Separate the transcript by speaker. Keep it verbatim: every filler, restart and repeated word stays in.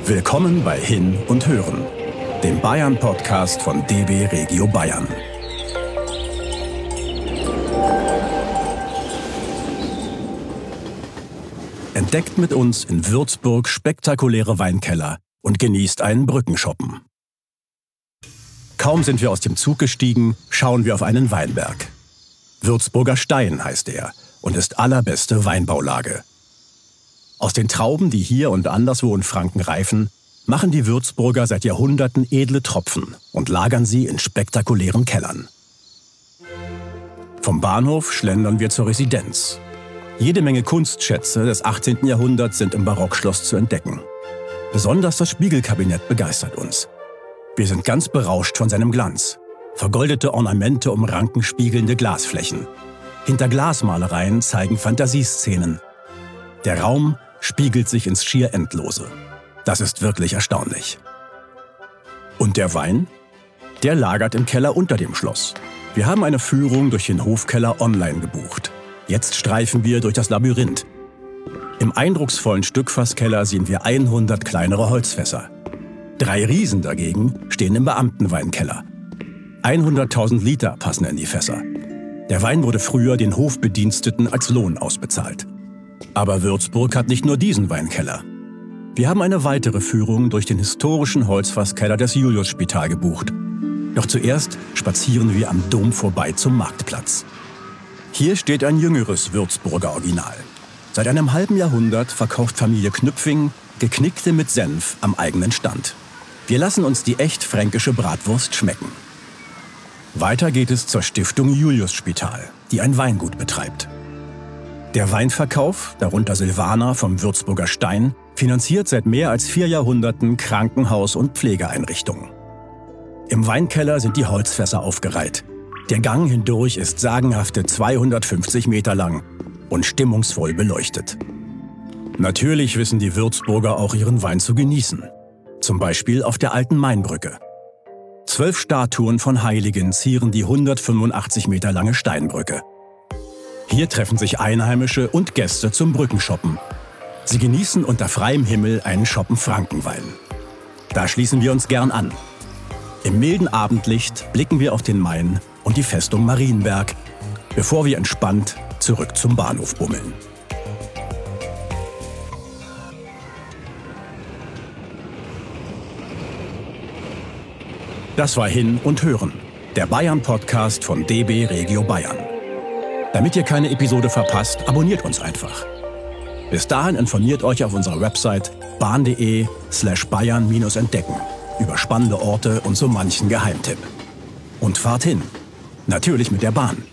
Speaker 1: Willkommen bei Hin und Hören, dem Bayern-Podcast von D B Regio Bayern. Entdeckt mit uns in Würzburg spektakuläre Weinkeller und genießt einen Brückenshoppen. Kaum sind wir aus dem Zug gestiegen, schauen wir auf einen Weinberg. Würzburger Stein heißt er und ist allerbeste Weinbaulage. Aus den Trauben, die hier und anderswo in Franken reifen, machen die Würzburger seit Jahrhunderten edle Tropfen und lagern sie in spektakulären Kellern. Vom Bahnhof schlendern wir zur Residenz. Jede Menge Kunstschätze des achtzehnten Jahrhunderts sind im Barockschloss zu entdecken. Besonders das Spiegelkabinett begeistert uns. Wir sind ganz berauscht von seinem Glanz. Vergoldete Ornamente umranken spiegelnde Glasflächen. Hinter Glasmalereien zeigen Fantasieszenen. Der Raum spiegelt sich ins schier Endlose. Das ist wirklich erstaunlich. Und der Wein? Der lagert im Keller unter dem Schloss. Wir haben eine Führung durch den Hofkeller online gebucht. Jetzt streifen wir durch das Labyrinth. Im eindrucksvollen Stückfasskeller sehen wir hundert kleinere Holzfässer. Drei Riesen dagegen stehen im Beamtenweinkeller. hunderttausend Liter passen in die Fässer. Der Wein wurde früher den Hofbediensteten als Lohn ausbezahlt. Aber Würzburg hat nicht nur diesen Weinkeller. Wir haben eine weitere Führung durch den historischen Holzfasskeller des Juliusspital gebucht. Doch zuerst spazieren wir am Dom vorbei zum Marktplatz. Hier steht ein jüngeres Würzburger Original. Seit einem halben Jahrhundert verkauft Familie Knüpfing Geknickte mit Senf am eigenen Stand. Wir lassen uns die echt fränkische Bratwurst schmecken. Weiter geht es zur Stiftung Juliusspital, die ein Weingut betreibt. Der Weinverkauf, darunter Silvaner vom Würzburger Stein, finanziert seit mehr als vier Jahrhunderten Krankenhaus- und Pflegeeinrichtungen. Im Weinkeller sind die Holzfässer aufgereiht. Der Gang hindurch ist sagenhafte zweihundertfünfzig Meter lang und stimmungsvoll beleuchtet. Natürlich wissen die Würzburger auch ihren Wein zu genießen. Zum Beispiel auf der alten Mainbrücke. Zwölf Statuen von Heiligen zieren die hundertfünfundachtzig Meter lange Steinbrücke. Hier treffen sich Einheimische und Gäste zum Brückenshoppen. Sie genießen unter freiem Himmel einen Schoppen Frankenwein. Da schließen wir uns gern an. Im milden Abendlicht blicken wir auf den Main und die Festung Marienberg, bevor wir entspannt zurück zum Bahnhof bummeln. Das war Hin und Hören, der Bayern-Podcast von D B Regio Bayern. Damit ihr keine Episode verpasst, abonniert uns einfach. Bis dahin informiert euch auf unserer Website bahn.de slash bayern minus entdecken über spannende Orte und so manchen Geheimtipp. Und fahrt hin. Natürlich mit der Bahn.